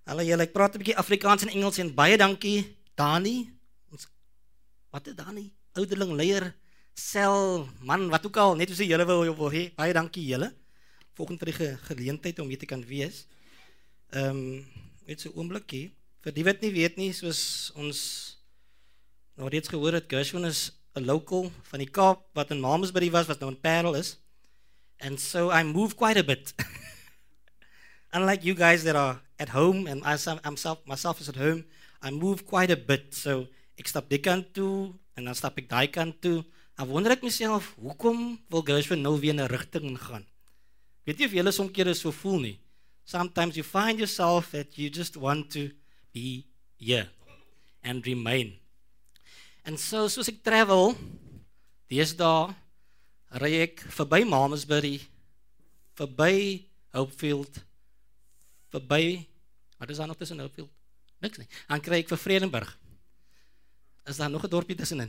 Hallo julle, ek praat 'n bietjie Afrikaans en Engels en baie dankie Dani. Wat is Dani? Ouderling leier, sel, man, wat ook al, net hoe se julle wil hê. Baie dankie julle. Volgende vir die geleentheid om hier te kan wees. Net so 'n oombliekie. Vir die wat nie weet nie, soos ons nou reeds gehoor het, Gershwin is 'n local van die Kaap wat in Malmesbury was, wat nou in Parel is. And so I move quite a bit. Unlike you guys that are at home, and myself is at home, I move quite a bit. So ek stap die kant toe, en dan stap ek daai kant toe. Dan wonder ek myself, hoekom wil Gershwin nou weer in 'n rigting gaan? Weet jy of julle soms keer so voel nie? Sometimes you find yourself that you just want to be here and remain. And so, soos ek travel, deesdae ry ek verby Malmesbury, verby Hopefield, verby, wat is daar nog tussen Hopefield? Niks nie. Dan kry ek vir Vredenburg. Is daar nog 'n dorpie tussenin?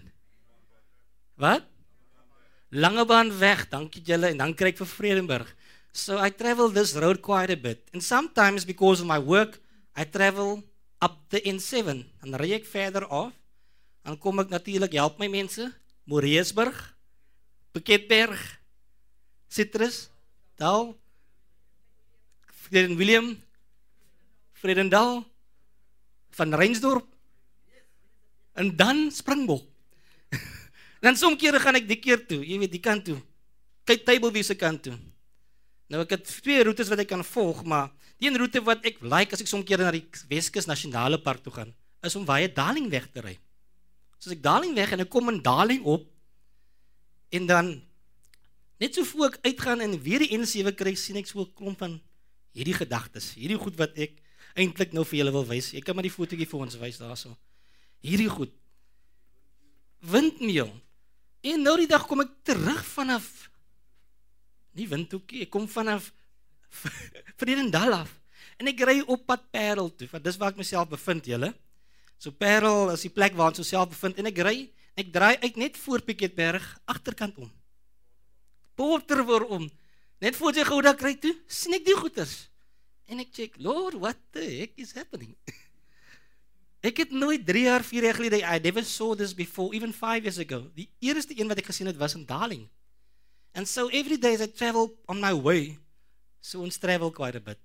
Wat? Langebaan weg, dankie julle, en dan kry ek vir Vredenburg. So I travel this road quite a bit. And sometimes because of my work, I travel up the N7. Dan ry ek verder af. Dan kom ek natuurlik help my mense, Moreesburg, Piketberg, Citrus, Dal, Vreden-William, Vredendal, Van Reinsdorp, en dan Springbok. Dan soms kere gaan ek die keer toe, jy weet, die kant toe, kyk Tableview se kant toe. Nou ek het 2 roetes wat ek kan volg, maar die een roete wat ek like as ek soms kere na die Weskus Nasionale Park toe gaan, is om via Darling weg te ry. So as ek Darling weg en ek kom in Darling op, en dan, net so voor ek uitgaan en weer die N7 kry, sien ek so 'n klomp van hierdie gedagtes, hierdie goed wat ek eintlik nou vir julle wil wys. Ek kan maar die fotootjie vir ons wys daarso. Hierdie goed. Windmeel. En nou die dag kom ek terug vanaf, nie Windhoekie, ek kom vanaf Vredendal af. En ek ry op pad Parel toe, want dis waar ek myself bevind, julle. So Parel is die plek waar ons myself bevind, en ek draai uit net voor Piketberg, agterkant om. Porterwoor om. Net voor jy Gouda kry toe, sien ek die goeters. En ek check, Lord, what the heck is happening? Ek het nooit 3 jaar, 4 jaar gelede, I never saw this before, even 5 years ago. Die eerste een wat ek gesien het, was in Darling. And so every day as I travel on my way, so ons travel quite a bit.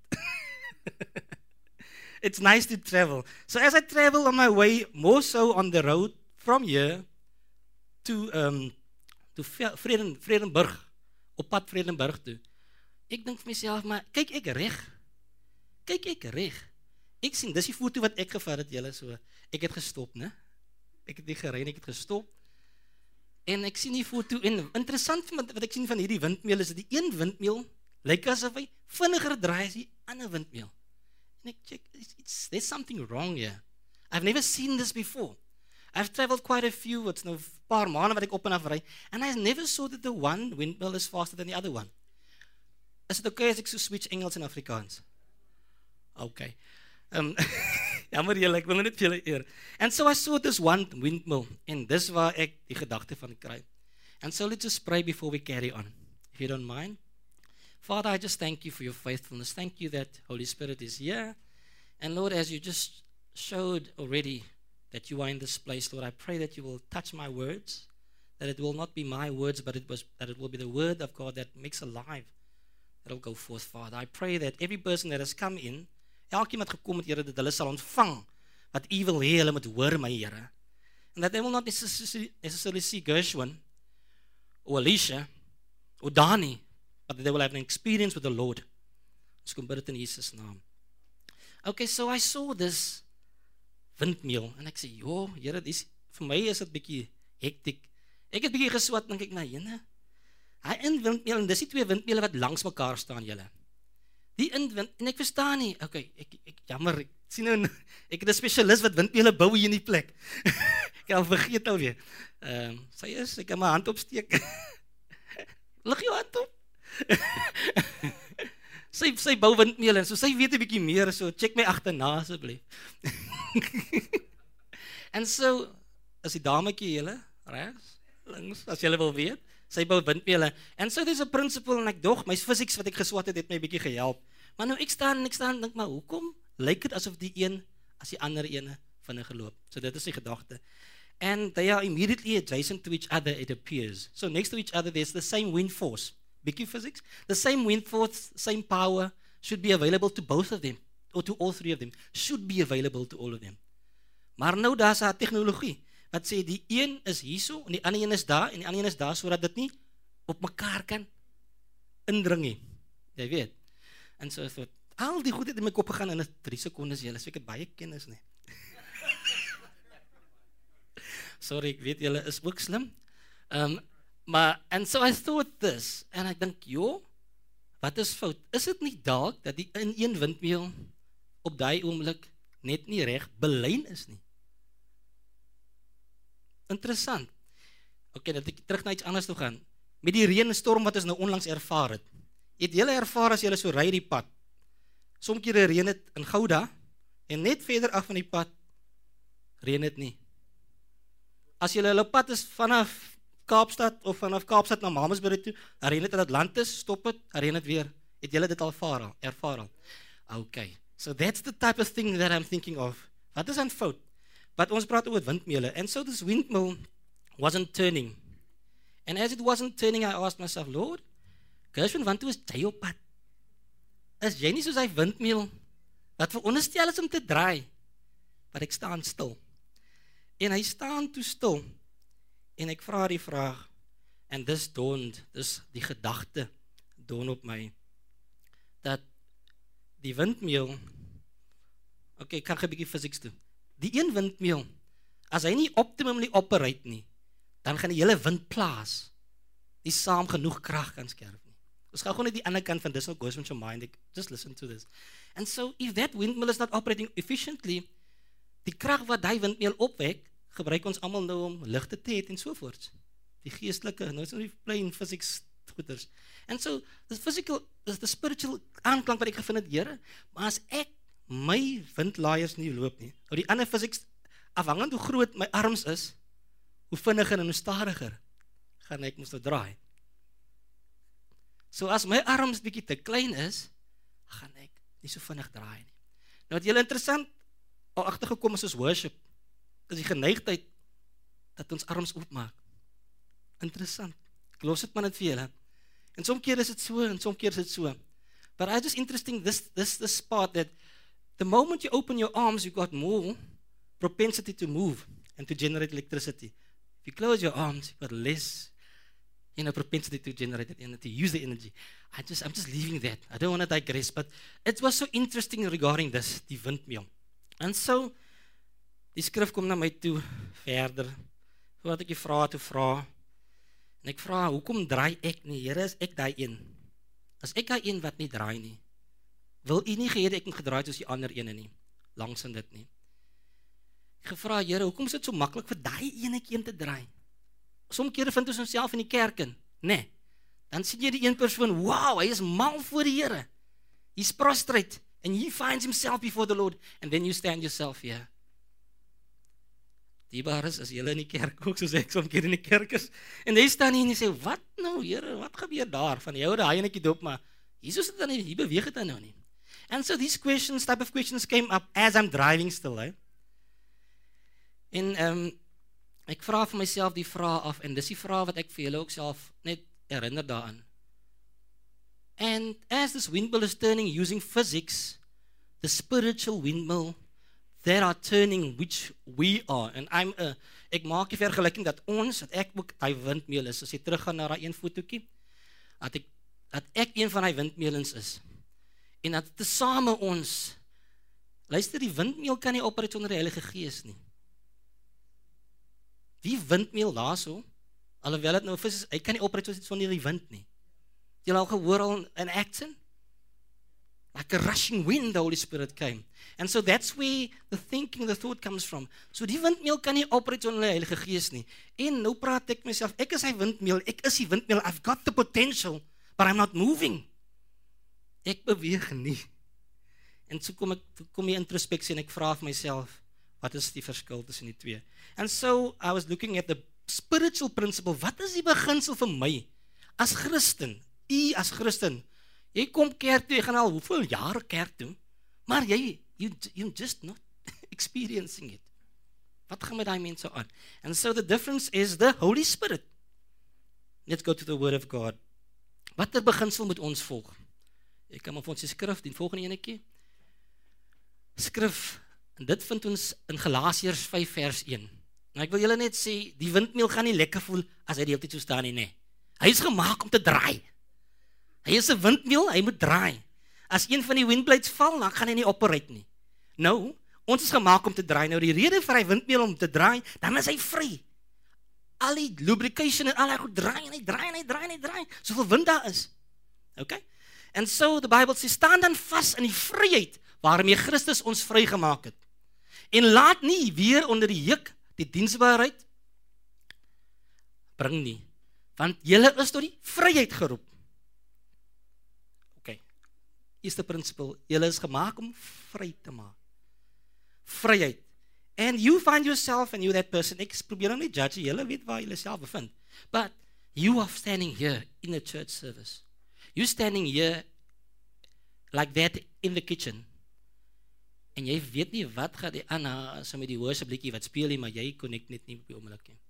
It's nice to travel. So as I travel on my way, more so on the road from here to Vredenburg, op pad Vredenburg toe. Ek dink vir myself, maar kyk ek reg. Ek sien, dis die foto wat ek gevat het, julle, so, ek het gestop, ne? Ek het nie gery, ek het gestop. En ek sien die foto, en interessant wat ek sien van hierdie windmeel, is dat die een windmeel, lyk asof hy vinniger draai as die ander windmeel. En ek check, there's something wrong here. I've never seen this before. I've traveled quite a few, it's nou 'n paar maande wat ek op en af ry, and I never saw that the one windmill is faster than the other one. Is het okay as ek so switch Engels en Afrikaans? Okay. Jammer julle, ek wil net vir julle eer. And so I saw this one windmill, en dis waar ek die gedagte van kry. And so let's just pray before we carry on, if you don't mind. Father, I just thank you for your faithfulness. Thank you that Holy Spirit is here. And Lord, as you just showed already that you are in this place, Lord, I pray that you will touch my words, that it will not be my words, but that it will be the word of God that makes alive, that will go forth, Father. I pray that every person that has come in, elkeen wat gekom het, Here, dat hulle sal ontvang wat U wil hê hulle moet hoor, my Here. And that they will not necessarily see Gershwin or Alicia or Dani, but that they will have an experience with the Lord. Ons kom bid dit in Jesus naam. Okay, so I saw this windmeel, en ek sê, Here, vir my is dit bietjie hektiek. Ek het bietjie geswat, dink ek, jene, hy windmeel, en dis die 2 windmele wat langs mekaar staan, julle. Die en ek verstaan nie, okay, ek jammer, ek sien nou, ek het 'n spesialis wat windmele bou hier in die plek. Ek het vergeet alweer. Ek kan my hand opsteek. Lig jou hand op. Sy bou windmele, so sy weet 'n bietjie meer, so check my agterna asseblief. En so, is die dametjie julle, regs, links, as julle wil weet, sy bou windmele. And so there's a principle, en ek dog, my physics wat ek geswat het my bietjie gehelp. Maar nou ek staan, dink maar, hoekom lyk dit asof die een as die ander ene vinniger loop. So dit is die gedagte. And they are immediately adjacent to each other, it appears. So next to each other, there's the same wind force. BQ physics, the same wind force, same power should be available to both of them, or to all three of them, should be available to all of them. Maar nou daar's 'n tegnologie wat sê die een is hierso en die ander een is daar en die ander een is daar sodat dit nie op mekaar kan indring nie. Jy weet. En so het al die goed het in my kop gegaan in 3 sekondes, julle, so ek het baie kennis nie. Sorry, ek weet julle is ook slim. Maar, and so I thought this, en ek dink, joh, wat is fout? Is dit nie dalk dat die in een windmeel op daai oomblik net nie reg belyn is nie? Interessant. Okay, dat ek terug na iets anders toe gaan. Met die reën en storm wat ons nou onlangs ervaar het. Het julle ervaar as julle so ry die pad? Sommige kere reën dit in Gouda en net verder af van die pad reën dit nie. As julle hulle pad is vanaf Kaapstad of vanaf Kaapstad na Mamasbury toe, reën dit in Atlantis, stop dit, reën dit weer. Het julle dit al ervaar al? Okay. So that's the type of thing that I'm thinking of. Wat is aan fout? But ons praat oor windmele. And so this windmill wasn't turning. And as it wasn't turning, I asked myself, Lord, Gershwin, want toe is jy op pad? Is jy nie soos hy windmeel, wat veronderstel is om te draai, maar ek staan stil. En hy staan toe stil, en ek vra die vraag, en dis die gedagte dawn op my, dat die windmeel, okay, ek kan 'n bietjie physics doen, die een windmeel, as hy nie optimally operate nie, dan gaan die hele windplaas nie saam genoeg krag kan skerp nie. Ons gaan gewoon net die ander kant van this now goes into your mind, just listen to this. And so, if that windmill is not operating efficiently, die krag wat die windmeel opwek, gebruik ons almal nou om ligte te hê en sovoorts. Die geestelike, nou is nou die plain physics goeders. And so, the spiritual aanklank wat ek gevind het, Here, maar as ek my windlaaiers nie loop nie, nou die ander physics, afhangend hoe groot my arms is, hoe vinniger en hoe stadiger gaan ek moes nou draai. So as my arms bietjie te klein is, gaan ek nie so vinnig draai nie. Nou wat julle interessant al agtergekom is worship, is die geneigtheid dat ons arms oopmaak. Interessant. Ek los dit maar net vir julle. En soms keer is dit so, en soms keer is dit so. But I just interesting this part that the moment you open your arms, you got more propensity to move and to generate electricity. If you close your arms, you got less propensity to generate that energy, to use the energy. I'm just leaving that. I don't want to digress, but it was so interesting regarding this, die windmeel. And so, die skrif kom na my toe verder, voordat ek die vrae toe vra, en ek vra, hoekom draai ek nie? Here, is ek daai een? As ek daai een wat nie draai nie, wil u nie gehede ek moet gedraai soos die ander ene nie, langs in dit nie. Ek gevra, Here, hoekom is dit so maklik vir daai enetjie om te draai? Sommige kere vind ons onsself in die kerk in, nee. Dan sien jy die een persoon, wow, hy is mal voor die Here. He's prostrate, and he finds himself before the Lord, and then you stand yourself here. Die baris is julle in die kerk ook, soos ek soms keer in die kerk is, en hy staan hier en hy sê, wat nou, Here, wat gebeur daar? Van jou daai enetjie dop, maar Jesus het dan nie, hier beweeg het dan nou nie. And so these type of questions came up as I'm driving still, En ek vra vir myself die vraag af, en dis die vraag wat ek vir julle ook self net herinner daaraan. And as this windmill is turning using physics, the spiritual windmill, that are turning which we are. And ek maak die vergelyking dat ek ook die windmeel is, as jy teruggaan na daai een fotootjie, dat ek een van die windmeelens is. En dat tesame ons, luister, die windmeel kan nie operate sonder die Heilige Gees nie. Die windmeel daar so, alhoewel het nou vis is, hy kan nie operate sonder die wind nie. Jy al gehoor al in Acton? Like a rushing wind, the Holy Spirit came. And so that's where the thinking, the thought comes from. So die windmeel kan nie operate sonder die Heilige Gees nie. En nou praat ek myself, ek is die windmeel, I've got the potential, but I'm not moving. Ek beweeg nie. En so kom die introspeksie en ek vra vir myself, wat is die verskil tussen die twee? And so I was looking at the spiritual principle. Wat is die beginsel vir my as Christen? As Christen, jy kom kerk toe, jy gaan al hoeveel jare kerk toe, maar jy you're just not experiencing it. Wat gaan met daai mense aan? And so the difference is the Holy Spirit. Let's go to the Word of God. Watter beginsel moet ons volg? Ek kan maar vir ons die skrif, die volgende enetjie. Skrif, en dit vind ons in Galasiërs 5 vers 1. Nou ek wil julle net sê, die windmeel gaan nie lekker voel as hy die hele tyd so staan nie, nee. Hy is gemaak om te draai. Hy is 'n windmeel, hy moet draai. As een van die windblades val, dan gaan hy nie operate nie. Nou, ons is gemaak om te draai. Nou die rede vir hy windmeel om te draai, dan is hy vry. Al die lubrication en al hy goed draai en hy draai, soveel wind daar is. Okay? And so the Bible sê, staan dan vas in die vryheid waarmee Christus ons vrygemaak het. En laat nie weer onder die juk die diensbaarheid bring nie, want julle is tot die vryheid geroep. Okay. Eerste principle, julle is gemaak om vry te maak. Vryheid. And you find yourself, and you that person, ek probeer nou nie judge, julle weet waar julle self bevind. But you are standing here in a church service. You standing here like that in the kitchen. En jy weet nie wat gaan die Anna so met die worship liedjie wat speel nie, maar jy connect net nie op die oomblik nie.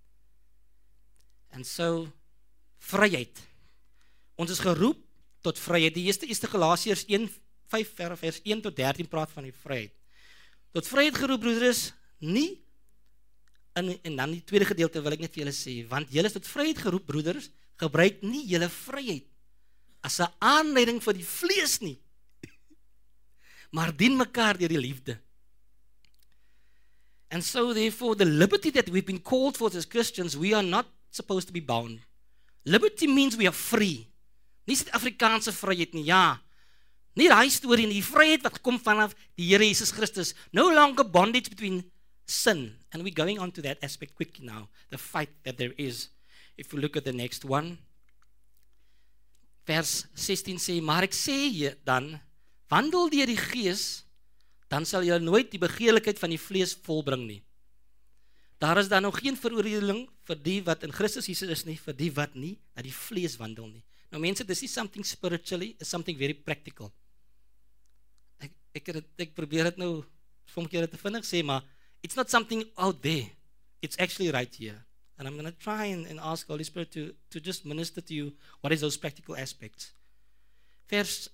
And so, vryheid. Ons is geroep tot vryheid. Die eerste Galasiërs 1:5 vers 1 tot 13 praat van die vryheid. Tot vryheid geroep, broeders, nie, en dan die tweede gedeelte wil ek net vir julle sê, want julle is tot vryheid geroep, broeders, gebruik nie julle vryheid as 'n aanleiding vir die vlees nie, maar dien mekaar deur die liefde. And so therefore, the liberty that we've been called for as Christians, we are not supposed to be bound. Liberty means we are free. Nie Suid-Afrikaanse vryheid nie, ja. Nie daai storie nie, die vryheid wat kom vanaf die Here Jesus Christus. No longer bondage between sin. And we're going on to that aspect quickly now. The fight that there is. If we look at the next one. Vers 16 sê, maar ek sê jy dan, wandel deur die Gees, dan sal jy nooit die begeerlikheid van die vlees volbring nie. Daar is dan nog geen veroordeling vir die wat in Christus Jesus is nie, vir die wat nie na die vlees wandel nie. Nou mense, this is something spiritually, is something very practical. Ek probeer dit nou soms keer te vinnig sê, maar it's not something out there. It's actually right here. And I'm going to try and ask Holy Spirit to just minister to you what is those practical aspects. Vers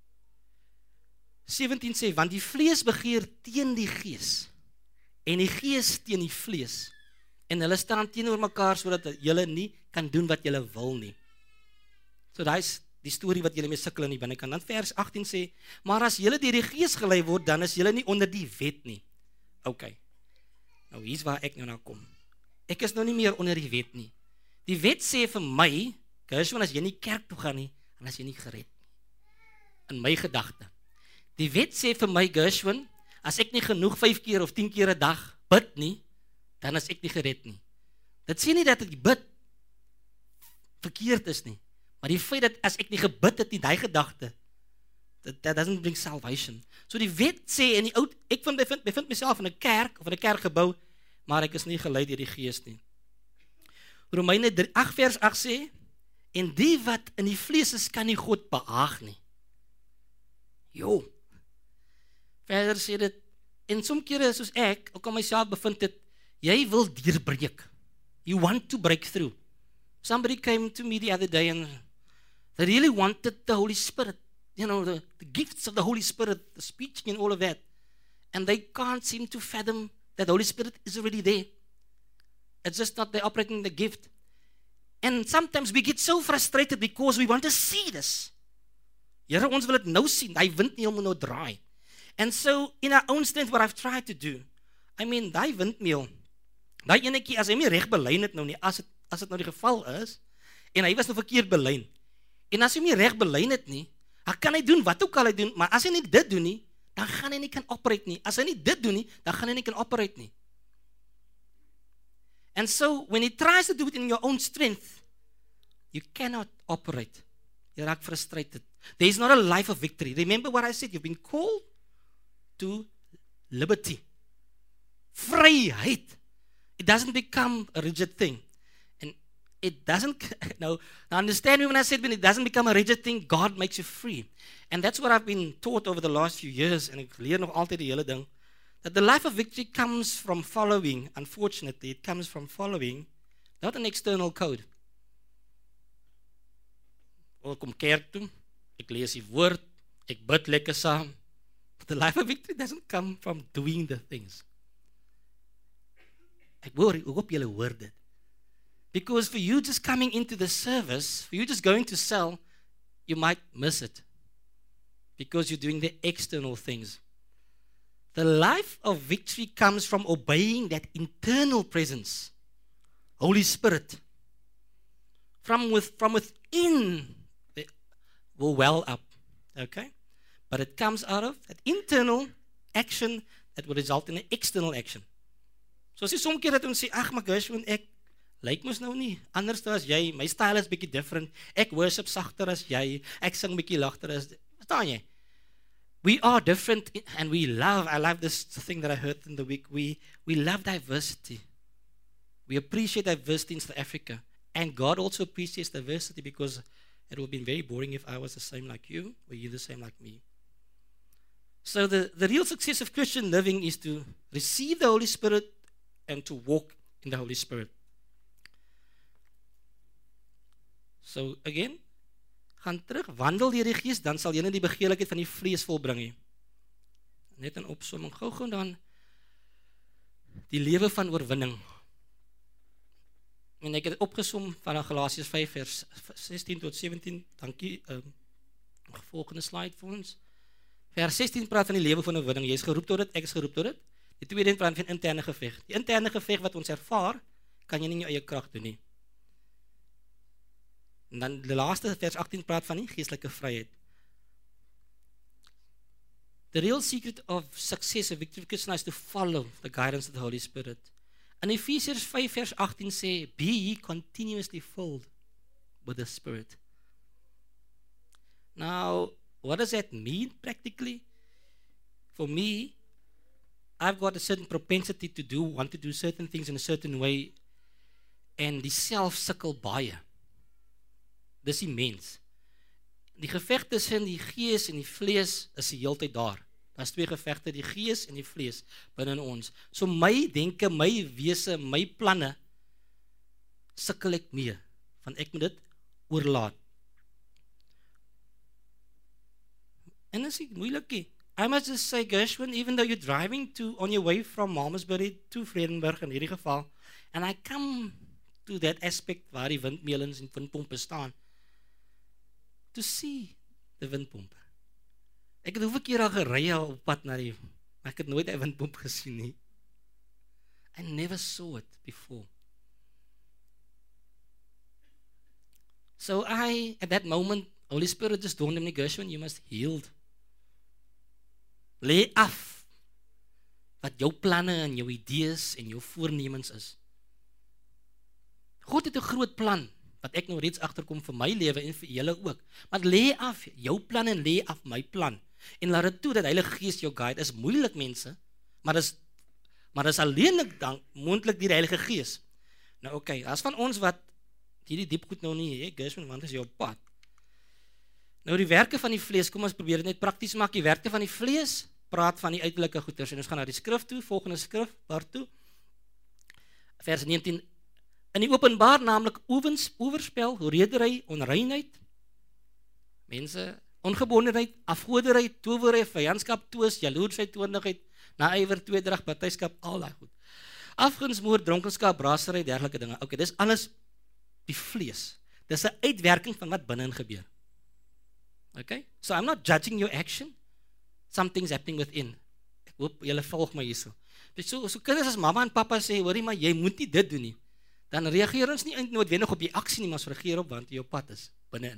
17 sê, want die vlees begeer teen die Gees, en die Gees teen die vlees, en hulle staan teenoor mekaar, sodat julle nie kan doen wat julle wil nie. So daar is die storie wat julle mee sukkel in die binnekant. Dan vers 18 sê, maar as julle deur die Gees gelei word, dan is julle nie onder die wet nie. Okay, nou hier's waar ek nou kom. Ek is nou nie meer onder die wet nie. Die wet sê vir my, Gershwin, as jy nie kerk toe gaan nie, dan is jy nie gered nie. In my gedagte. Die wet sê vir my, Gershwin, as ek nie genoeg 5 keer of 10 keer 'n dag bid nie, dan is ek nie gered nie. Dit sê nie dat die bid verkeerd is nie, maar die feit dat as ek nie gebid het nie, die gedagte, that doesn't bring salvation. So die wet sê, in die oud, ek bevind myself in 'n kerk, of in 'n kerkgebou, maar ek is nie gelei deur die Gees nie. Romeine 8 vers 8 sê, en die wat in die vlees is, kan nie God behaag nie. Jo. Verder sê dit, en soms kere soos ek, ook aan myself bevind het, jy wil deurbreek. You want to break through. Somebody came to me the other day and they really wanted the Holy Spirit, you know, the gifts of the Holy Spirit, the speaking and all of that. And they can't seem to fathom that the Holy Spirit is already there. It's just not they're operating the gift. And sometimes we get so frustrated because we want to see this. Here, ons wil dit nou sien. Hy windmeel moet nou draai. And so, in our own strength, what I've tried to do, I mean, die windmeel, die enetjie, as hy nie reg belyn het nou nie, as dit nou die geval is, en hy was nou verkeerd belyn, en as hy nie reg belyn het nie, dan kan hy doen wat ook al hy doen, maar as hy nie dit doen nie, dan gaan hy nie kan operate nie. As hy nie dit doen nie, dan gaan hy nie kan operate nie. And so, when he tries to do it in your own strength, you cannot operate. Jy raak frustrated. There is not a life of victory. Remember what I said, you've been called to liberty. Vryheid. It doesn't become a rigid thing. it doesn't, now understand me when I said when it doesn't become a rigid thing, God makes you free. And that's what I've been taught over the last few years, en ek leer nog altyd die hele ding, that the life of victory comes from following, unfortunately, it comes from following, not an external code. Ek kom kerk toe, ek lees die woord, ek bid lekker saam, but the life of victory doesn't come from doing the things. Ek hoop julle hoor dit. Because for you just coming into the service, for you just going to sell, you might miss it. Because you're doing the external things. The life of victory comes from obeying that internal presence. Holy Spirit. From within will well up. Okay? But it comes out of that internal action that will result in an external action. So as jy soms keer dat ons sê, ag my gosh, want ek lyk mos nou nie anders as jy, my style is bietjie different, ek worship sagter as jy, ek sing bietjie lagter as, verstaan jy? We are different and I love this thing that I heard in the week, we love diversity. We appreciate diversity in South Africa. And God also appreciates diversity because it would have been very boring if I was the same like you, or you the same like me. So the real success of Christian living is to receive the Holy Spirit and to walk in the Holy Spirit. So again, gaan terug, wandel deur die Gees, dan sal jy nie die begeerlikheid van die vlees volbring nie. Net 'n opsomming, gou dan die lewe van oorwinning. En ek het opgesom van Galasiërs 5 vers 16 tot 17. Dankie. Volgende slide vir ons. Vers 16 praat van die lewe van oorwinning. Jy is geroep tot dit, ek is geroep tot dit. Die tweede praat van interne geveg. Die interne geveg wat ons ervaar, kan jy nie in jou eie krag doen nie. En dan die laaste vers 18 praat van die geestelike vryheid. The real secret of success of victory is to follow the guidance of the Holy Spirit. In Ephesians 5 vers 18 sê, be ye continuously filled with the Spirit. Now, what does that mean practically? For me, I've got a certain propensity to want to do certain things in a certain way, en die self sukkel baie. Dis immens. Die geveg tussen die gees en die vlees is die heeltyd daar. Daar's twee gevegte, die gees en die vlees binne in ons. So my denke, my wese, my planne sukkel ek mee, want ek moet dit oorlaat. En dit is moeilik. I must just say, Gershwin, even though you're driving on your way from Malmesbury to Vredenburg in hierdie geval, and I come to that aspect waar die windmolens en windpompe staan, to see the windpompe. Ek het hoeveel keer al gery op pad na die, maar ek het nooit 'n windpomp gesien nie. I never saw it before. So at that moment, Holy Spirit just dawned on me, Gershwin, you must yield. Lê af wat jou planne en jou idees en jou voornemens is. God het 'n groot plan, wat ek nou reeds agterkom vir my lewe en vir julle ook. Maar lê af jou plan en lê af my plan. En laat dit toe dat Heilige Gees jou guide. Is moeilik mense, maar dis alleenlik dan moontlik deur die Heilige Gees. Nou okay, as van ons wat hierdie diep goed nou nie, Gershwin, want is jy op pad. Nou die werke van die vlees, kom ons probeer dit net prakties maak. Die werke van die vlees praat van die uiterlike goeders. En ons gaan na die skrif toe, volgende skrif, waartoe? Vers 19. In die openbaar, naamlik oorspel, redery, onreinheid, mense, ongebondenheid, afgoderry, towery, vyandskap, twis, jaloersheid, toornigheid, naaiwer, tweedrag, partyskap, al daai goed. Afguns, moord, dronkenskap, braasery, dergelike dinge. Okay, dis alles die vlees. Dis 'n uitwerking van wat binne-in gebeur. Okay? So I'm not judging your action. Something's happening within. Ek hoop julle volg my hierso. So kinders as mamma en pappa sê, hoorie maar jy moet nie dit doen nie. Dan reageer ons nie noodwendig op die aksie nie, maar ons reageer op want jou pad is binne-in.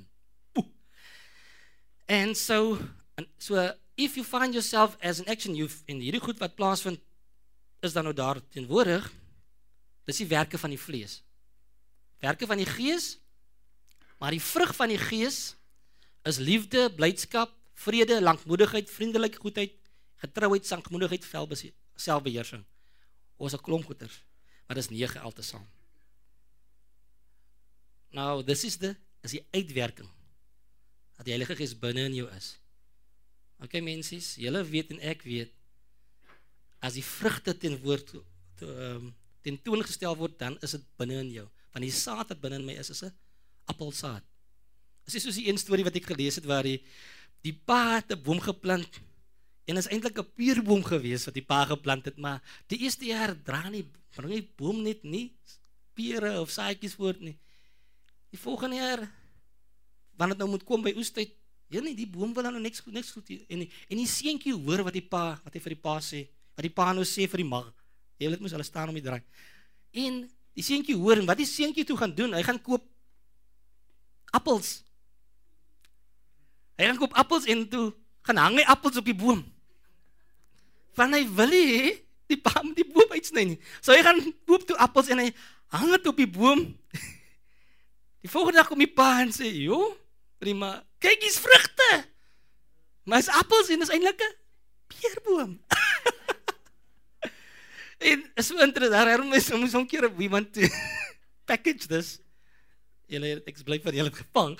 And so if you find yourself as an action, en hierdie goed wat plaasvind is dan nou daar teenwoordig, dis die werke van die vlees. Werke van die gees, maar die vrug van die gees is liefde, blydskap, vrede, lankmoedigheid, vriendelikheid, goedheid, getrouheid, sankmoedigheid, selfbeheersing. Ons 'n klomp goeters, maar dis 9 altesaam. Nou, dis is die uitwerking dat die Heilige Gees binne in jou is. Okay, mensies, julle weet en ek weet, as die vrugte tentoongestel word, dan is dit binne in jou. Want die saad wat binne in my is 'n appelsaad. Dit is soos die een storie wat ek gelees het, waar die pa het 'n boom geplant, en is eintlik 'n pierboom gewees wat die pa geplant het, maar die eerste jaar bring die boom net nie piere of saadjies voort nie. Die volgende jaar, wanneer dit nou moet kom by oestyd, die boom wil dan nou niks goed en die seentjie hoor wat hy vir die pa sê, wat die pa nou sê vir die ma. Jy weet mos hulle staan om die draai. En die seentjie hoor, en wat die seentjie toe gaan doen, hy gaan koop appels. Hy gaan koop appels en toe gaan hang hy appels op die boom. Want hy wil nie die pa moet die boom uitsny nie. So hy gaan koop toe appels en hy hang dit op die boom. Die volgende dag kom die pa en sê, "Jo, prima, kyk hier's vrugte." Maar is appels en is eintlik 'n peerboom. En is so interessant, daarom is ons een keer we want to package this. Ek bly vir julle gevang.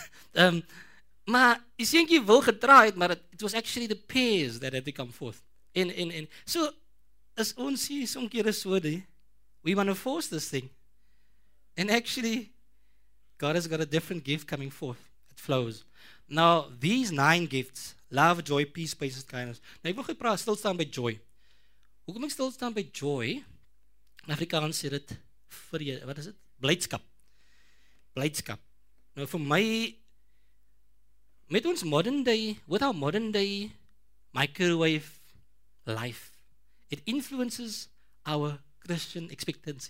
Maar die seentjie wil gedraai het, maar it was actually the pears that had to come forth. En so is ons hier soms keer so we want to force this thing. And actually God has got a different gift coming forth. It flows. Now, these 9 gifts, love, joy, peace, patience, kindness. Nou, ek wil stilstaan by joy. Hoekom ek stilstaan by joy? In Afrikaans sê dit, wat is dit? Blydskap. Blydskap. Nou, vir my, with our modern day microwave life, it influences our Christian expectancy.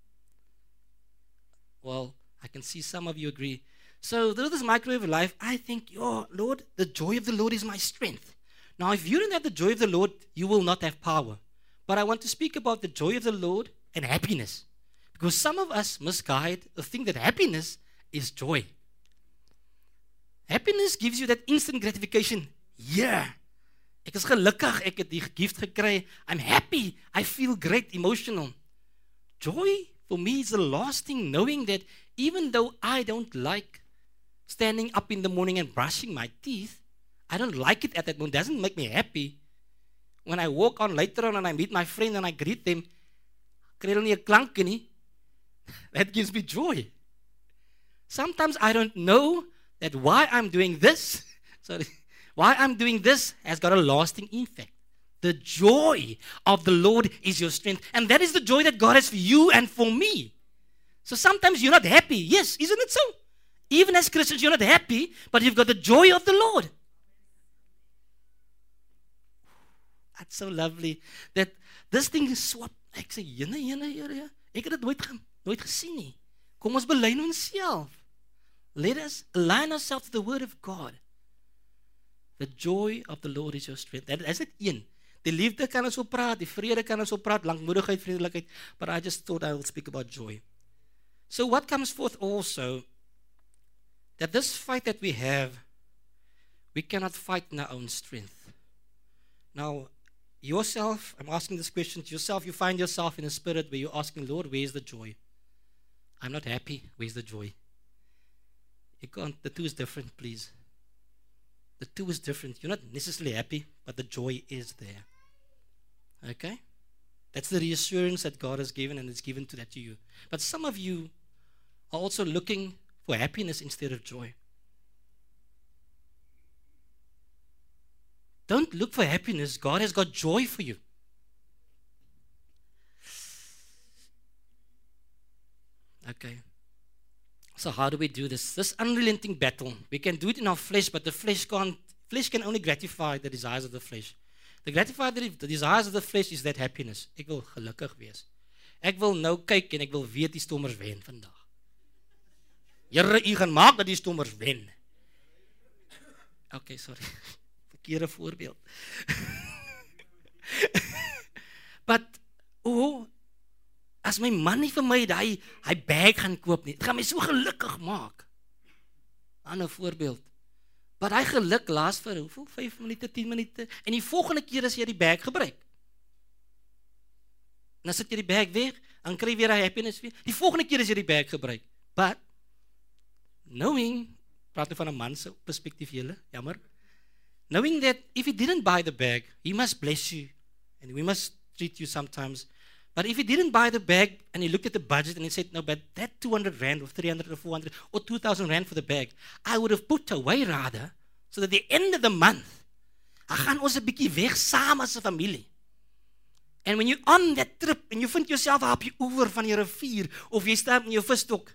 Well, I can see some of you agree. So, through this microwave life, I think, Lord, the joy of the Lord is my strength. Now, if you don't have the joy of the Lord, you will not have power. But I want to speak about the joy of the Lord and happiness. Because some of us misguide or think that happiness is joy. Happiness gives you that instant gratification. Yeah. Ek is gelukkig, ek het die gift gekry. I'm happy. I feel great, emotional. Joy for me is a lasting knowing that even though I don't like standing up in the morning and brushing my teeth, I don't like it at that moment. It doesn't make me happy. When I walk on later on and I meet my friend and I greet them, kry hulle nie 'n klanke nie. That gives me joy. Sometimes I don't know that why I'm doing this has got a lasting effect. The joy of the Lord is your strength. And that is the joy that God has for you and for me. So sometimes you're not happy. Yes, isn't it so? Even as Christians, you're not happy, but you've got the joy of the Lord. That's so lovely. That this thing is swap. Ek sê, Here. Ek het dit nooit gesien nie. Kom ons belyn onsself. Let us align ourselves to the word of God. The joy of the Lord is your strength. That is dit een. Die liefde kan ons op praat, die vrede kan ons op praat, lankmoedigheid, vriendelikheid, but I just thought I will speak about joy. So what comes forth also, that this fight that we have, we cannot fight in our own strength. Now, yourself, I'm asking this question to yourself, you find yourself in a spirit where you're asking, Lord, where's the joy? I'm not happy, where's the joy? You can't, the two is different, please. The two is different. You're not necessarily happy, but the joy is there. Okay? That's the reassurance that God has given, and it's given to you. But some of you are also looking for happiness instead of joy. Don't look for happiness. God has got joy for you. Okay. So how do we do this? This unrelenting battle. We can do it in our flesh, but the flesh can only gratify the desires of the flesh. The gratify the desires of the flesh is that happiness. Ek wil gelukkig wees. Ek wil nou kyk en ek wil weet die Stommers wen vandag. Here, u gaan maak dat die Stommers wen. Okay, sorry. Verkeerde voorbeeld. But, as my man nie vir my hy bag gaan koop nie, dit gaan my so gelukkig maak. Ander voorbeeld. But hy geluk laas vir hoeveel? 5 minute, 10 minute, en die volgende keer as jy die bag gebruik. En dan sit jy die bag weg, dan kry jy weer die happiness weer. Die volgende keer as jy die bag gebruik. But, knowing, praat nou van 'n man se perspektief julle, jammer. Knowing that if he didn't buy the bag, he must bless you and we must treat you sometimes. But if he didn't buy the bag and he looked at the budget and he said, no, but that 200 rand or 300 or 400 or 2,000 rand for the bag, I would have put away rather, so that at the end of the month, gaan ons 'n bietjie weg saam as 'n familie. And when you're on that trip and you vind yourself op die oewer van die rivier of jy staan in jou visstok,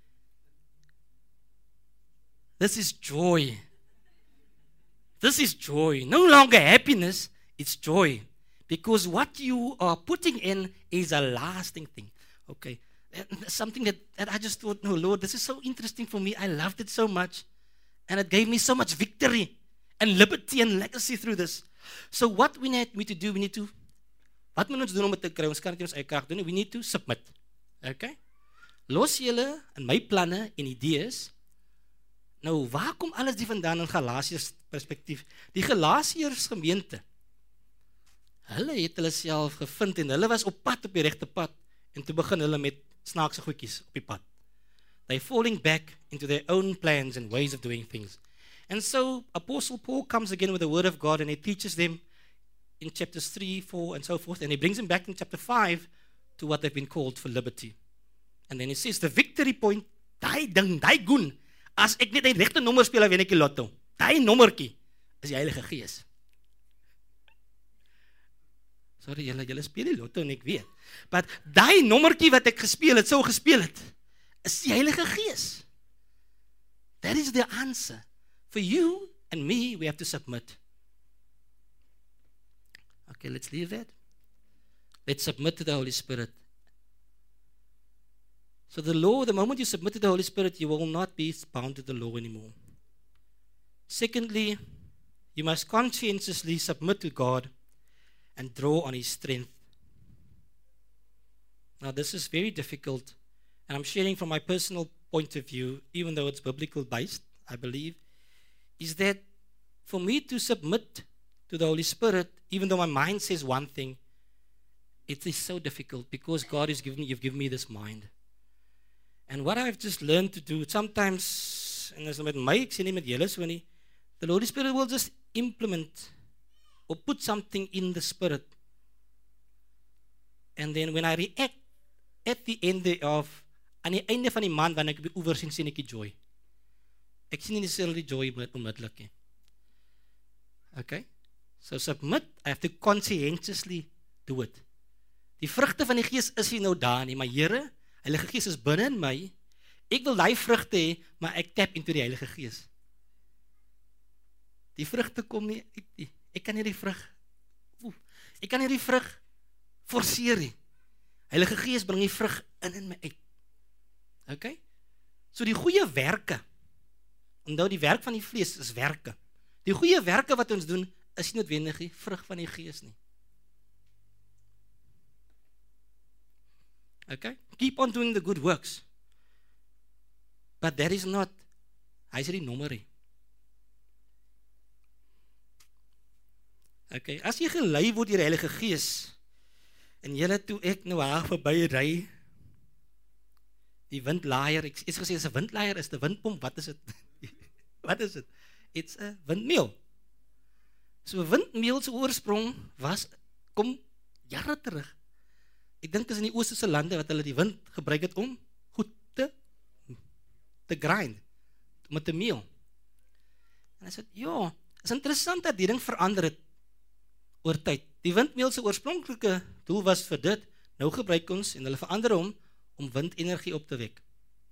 this is joy. This is joy. No longer happiness, it's joy. Because what you are putting in is a lasting thing. Okay. Something that I just thought, no, Lord, this is so interesting for me. I loved it so much. And it gave me so much victory and liberty and legacy through this. So what we need to do, wat moet ons doen om dit te kry? Ons kan dit nie ons eie krag doen nie. We need to submit. Okay? Los julle in my planne en idees. Nou, waar kom alles die vandaan in Galasiërs perspektief? Die Galasiërs gemeente, hulle het hulle self gevind en hulle was op pad op die regte pad en toe begin hulle met snaakse goedjies op die pad. They falling back into their own plans and ways of doing things. And so Apostle Paul comes again with the word of God and he teaches them in chapters 3, 4 and so forth, and he brings them back in chapter 5 to what they've been called for liberty. And then he says the victory point, daai ding, daai goen, as ek net die regte nommer speel, wen ek die lotto. Daai nommertjie is die Heilige Gees. Sorry, julle speel die lotto en ek weet. But daai nommertjie wat ek gespeel het, is die Heilige Gees. That is the answer. For you and me, we have to submit. Okay, let's leave that. Let's submit to the Holy Spirit. So the law, the moment you submit to the Holy Spirit, you will not be bound to the law anymore. Secondly, you must conscientiously submit to God and draw on His strength. Now this is very difficult, and I'm sharing from my personal point of view, even though it's biblical based, I believe, is that for me to submit to the Holy Spirit, even though my mind says one thing, it is so difficult because God has you've given me this mind. And what I've just learned to do, sometimes, and as met my, ek sê nie met julle so nie, the Holy Spirit will just implement or put something in the Spirit. And then when I react at the end thereof, aan die einde van die maand, wanneer ek op die oewer sien ek die joy. Ek sien nie dieselfde joy onmiddellik nie. Okay? So submit, I have to conscientiously do it. Die vrugte van die Gees is nie nou daar nie, maar Here, Heilige Gees is binne in my. Ek wil daai vrugte hê, maar ek tap into die Heilige Gees. Die vrugte kom nie uit nie. Ek kan nie die vrug forceer nie. Heilige Gees bring die vrug in my uit. Okay? So die goeie werke, onthou die werk van die vlees is werke. Die goeie werke wat ons doen, is nie noodwendig die vrug van die Gees nie. Okay? Keep on doing the good works. But that is not, hy sê die nommerie. Okay, as jy gelei word deur die Heilige Gees, en julle toe ek nou haar verby ry, die windlaaier, ek het gesê, is 'n windlaaier, is 'n windpomp, wat is dit? Wat is dit? It's a windmill. So 'n windmill se oorsprong kom jare terug. Ek dink is in die oosterse lande wat hulle die wind gebruik het om goed te grind, om te meel. En hy sê, ja, is interessant dat die ding verander het oor tyd. Die windmeel se oorspronklike doel was vir dit, nou gebruik ons en hulle verander hom om windenergie op te wek.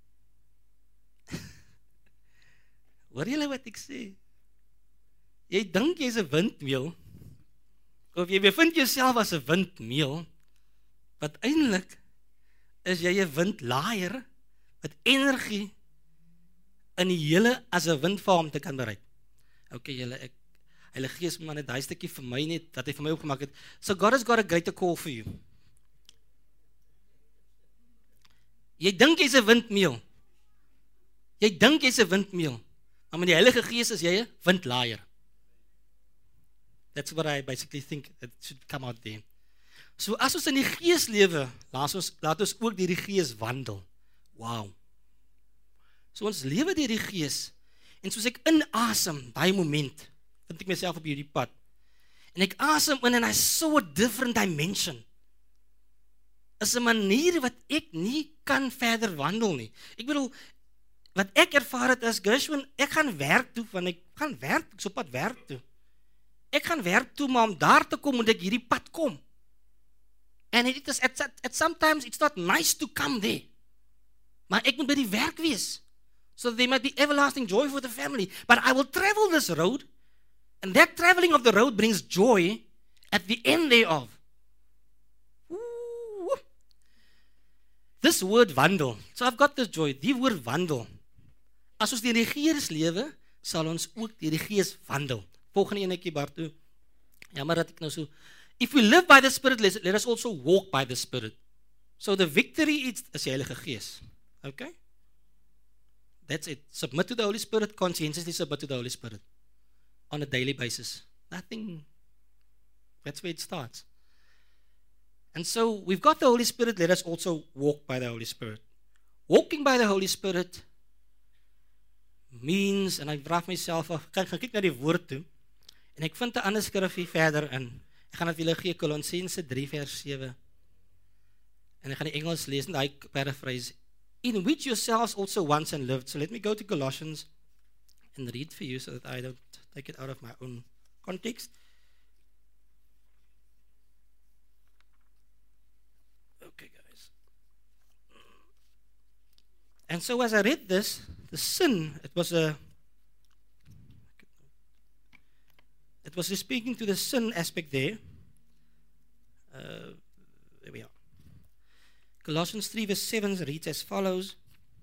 Hoor julle wat ek sê? Jy dink jy's 'n windmeel, of jy bevind jouself as 'n windmeel, wat eintlik is jy 'n windlaaier wat energie in die hele as 'n windfarm te kan bereik. Okay, julle, Heilige Gees, maar net daai stukkie vir my net, dat hy vir my opgemaak het. So God has got a greater call for you. Jy dink jy's 'n windmeel. Maar met die Heilige Gees is jy 'n windlaaier. That's what I basically think it should come out there. So as ons in die Gees lewe, laat ons ook deur die Gees wandel. Wow. So ons lewe deur die Gees. En soos ek inasem, daai moment, vind ek myself op hierdie pad. En ek asem in en I saw a different dimension. Is 'n manier wat ek nie kan verder wandel nie. Ek bedoel, wat ek ervaar het as Gershwin, ek gaan werk toe, want ek gaan werk, ek so pad werk toe. Ek gaan werk toe, maar om daar te kom, moet ek hierdie pad kom. And it is, at sometimes it's not nice to come there. Maar ek moet by die werk wees. So there might be everlasting joy for the family. But I will travel this road, and that traveling of the road brings joy at the end thereof. Ooh. This word wandel. So I've got this joy. Die woord wandel. As ons deur die Gees lewe, sal ons ook deur die Gees wandel. Volgende enetjie Barto. Jammer dat ek nou so. If we live by the Spirit, let us also walk by the Spirit. So the victory is die Heilige Gees. Okay? That's it. Submit to the Holy Spirit, conscientiously submit to the Holy Spirit. On a daily basis. Nothing. That's where it starts. And so we've got the Holy Spirit, let us also walk by the Holy Spirit. Walking by the Holy Spirit means, en ek vraag myself af, kyk na die woord toe, en ek vind 'n ander skrif hier verder in. Ek gaan dit vir julle gee, Kolossense 3 vers 7. En ek gaan die Engels lees, en daai paraphrase. In which yourselves also once and lived. So let me go to Colossians and read for you so that I don't take it out of my own context. Okay, guys. And so as I read this, the sin, it was just speaking to the sin aspect there. There we are. Colossians 3 verse 7 reads as follows.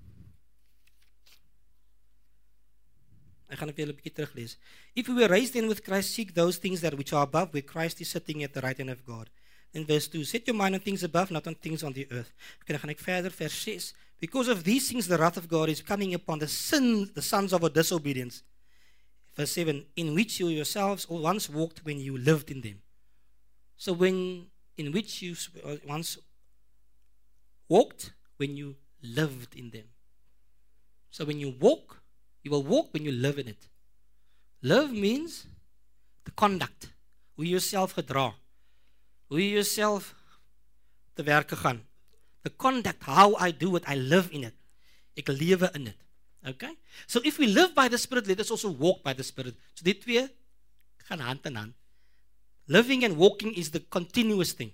Ek gaan dit weer 'n bietjie teruglees. If we were raised then with Christ, seek those things that which are above, where Christ is sitting at the right hand of God. In verse 2, set your mind on things above, not on things on the earth. Okay, dan gaan ek verder, vers 6. Because of these things the wrath of God is coming upon the sons of disobedience. Verse 7, in which you yourselves once walked when you lived in them. So in which you once walked when you lived in them. So when you walk, you will walk when you live in it. Live means the conduct, hoe jy jouself gedra, hoe jy jouself te werk gaan. The conduct, how I do it, I live in it. Ek lewe in it. Okay? So if we live by the Spirit, let us also walk by the Spirit. So die twee gaan hand in hand. Living and walking is the continuous thing.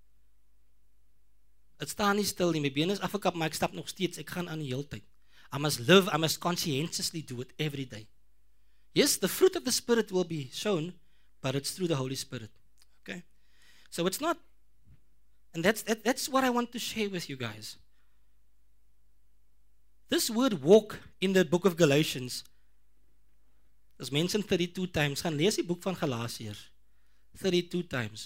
Dit staan nie stil nie, my bene is afgekap, maar ek stap nog steeds, ek gaan aan die hele tyd. I must live, I must conscientiously do it every day. Yes, the fruit of the Spirit will be shown, but it's through the Holy Spirit. Okay? So it's not, and that's what I want to share with you guys. This word walk in the book of Galatians is mentioned 32 times. Gaan lees die boek van Galasiërs 32 times.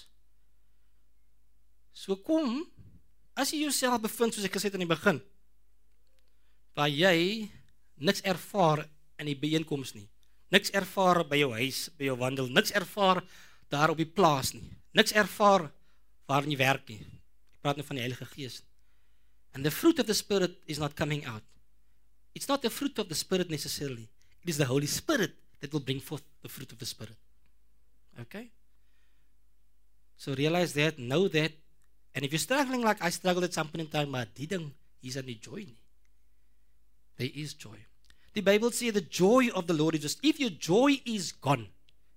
So kom, as jy jouself bevind, soos ek gesê het in die begin, waar jy niks ervaar in die bijeenkoms nie, niks ervaar by jou huis, by jou wandel, niks ervaar daar op die plaas nie, niks ervaar waar jy werk nie. Ek praat nou van die Heilige Gees. And the fruit of the Spirit is not coming out. It's not the fruit of the Spirit necessarily. It is the Holy Spirit that will bring forth the fruit of the Spirit. Okay? So realize that, know that, and if you're struggling like I struggled at some point in time, maar die ding, is aan die joy nie. There is joy. The Bible says the joy of the Lord is just, if your joy is gone,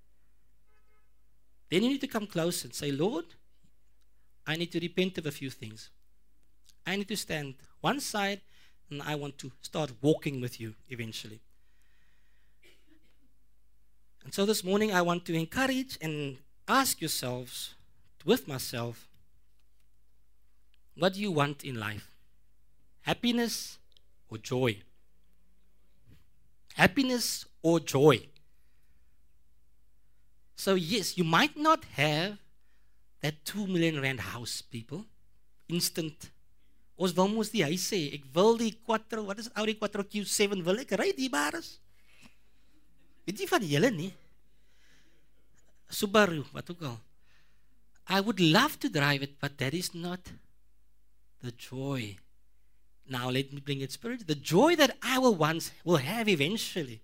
then you need to come close and say, Lord, I need to repent of a few things. I need to stand one side, and I want to start walking with you eventually. And so this morning I want to encourage and ask yourselves, with myself, what do you want in life? Happiness or joy? Happiness or joy? So yes, you might not have that 2 million rand house, people. Instant. Ons wil mos die huis sê, ek wil die Quattro, wat is Audi Quattro Q7, wil ek ry die bares? Weet jy van julle nie? Subaru, wat ook al. I would love to drive it, but that is not the joy. Now let me bring it spiritually. The joy that I will have eventually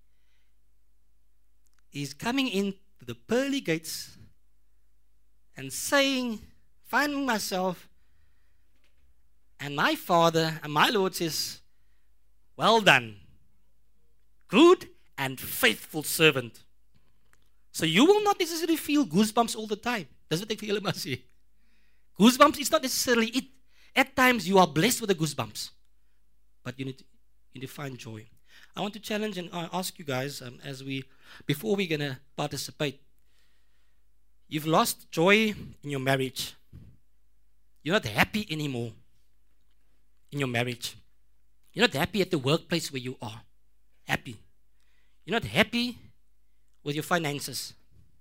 is coming into the pearly gates and finding myself, and my Father and my Lord says, well done, good and faithful servant. So you will not necessarily feel goosebumps all the time. That's what I feel about you. Goosebumps is not necessarily it. At times you are blessed with the goosebumps. But you need to find joy. I want to challenge and ask you guys, before we're going to participate, you've lost joy in your marriage. You're not happy anymore in your marriage. You're not happy at the workplace where you are. Happy. You're not happy with your finances.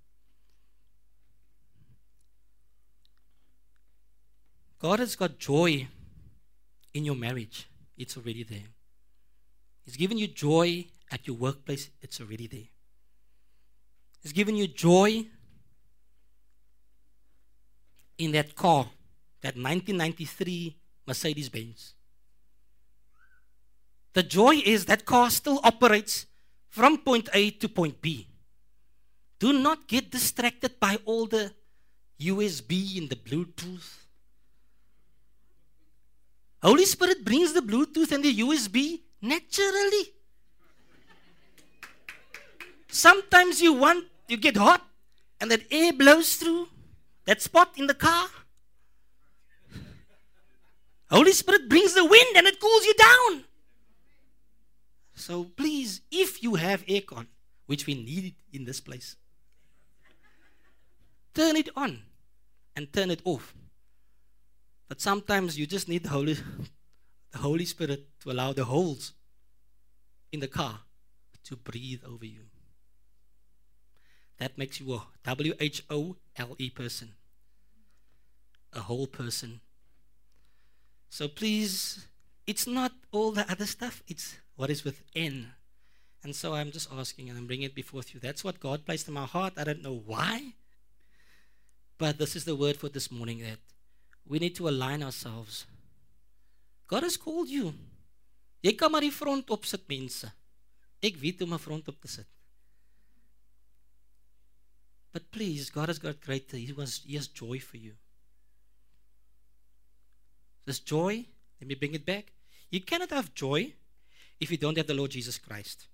God has got joy in your marriage. It's already there. He's given you joy at your workplace. It's already there. He's given you joy in that car, that 1993 Mercedes-Benz. The joy is that car still operates from point A to point B. Do not get distracted by all the USB and the Bluetooth. Holy Spirit brings the Bluetooth and the USB naturally. Sometimes you get hot and that air blows through that spot in the car. Holy Spirit brings the wind and it cools you down. So please, if you have aircon, which we need in this place, turn it on and turn it off. But sometimes you just need the Holy Spirit to allow the holes in the car to breathe over you. That makes you a W-H-O-L-E person. A whole person. So please, it's not all the other stuff. It's what is within. And so I'm just asking and I'm bringing it before you. That's what God placed in my heart. I don't know why. But this is the word for this morning, that we need to align ourselves. God has called you. Jy kan maar die front op sit, mense. Ek weet om 'n front op te sit. But please, God has got greater. He has joy for you. This joy, let me bring it back. You cannot have joy if you don't have the Lord Jesus Christ.